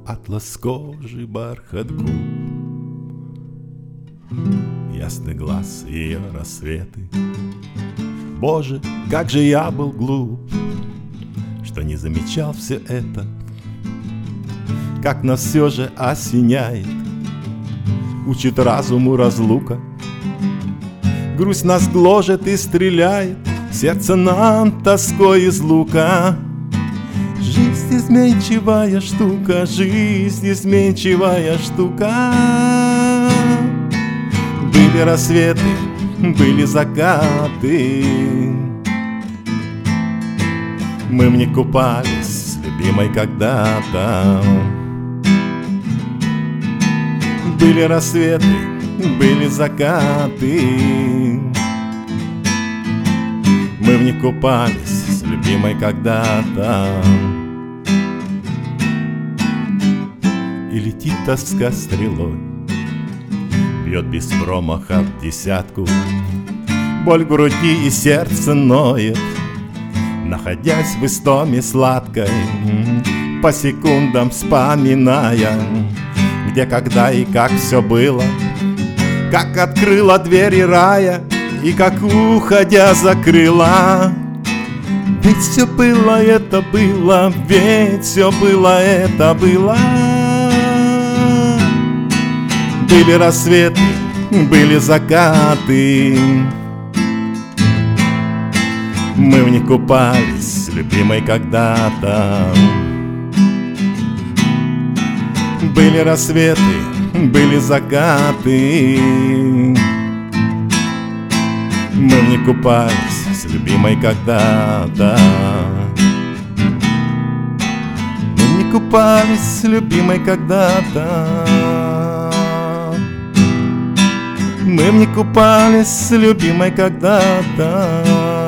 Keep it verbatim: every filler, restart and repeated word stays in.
атлас кожи, бархат губ, ясный глаз ее рассветы. Боже, как же я был глуп, что не замечал все это, как нас все же осеняет, учит разуму разлука. Грусть нас гложет и стреляет, сердце нам тоской из лука. Жизнь изменчивая штука, жизнь изменчивая штука. Были рассветы, были закаты, мы в них купались с любимой когда-то. Были рассветы, были закаты, мы в них купались с любимой когда-то. И летит тоска стрелой, бьет без промаха в десятку, боль в груди и сердце ноет, находясь в истоме сладкой, по секундам вспоминая, где, когда и как все было, как открыла двери рая и как, уходя, закрыла. Ведь все было, это было, ведь все было, это было. Были рассветы, были закаты, мы в них купались с любимой когда-то. Были рассветы, были закаты, мы в них купались с любимой когда-то. Мы в них купались с любимой когда-то. Мы в них купались с любимой когда-то.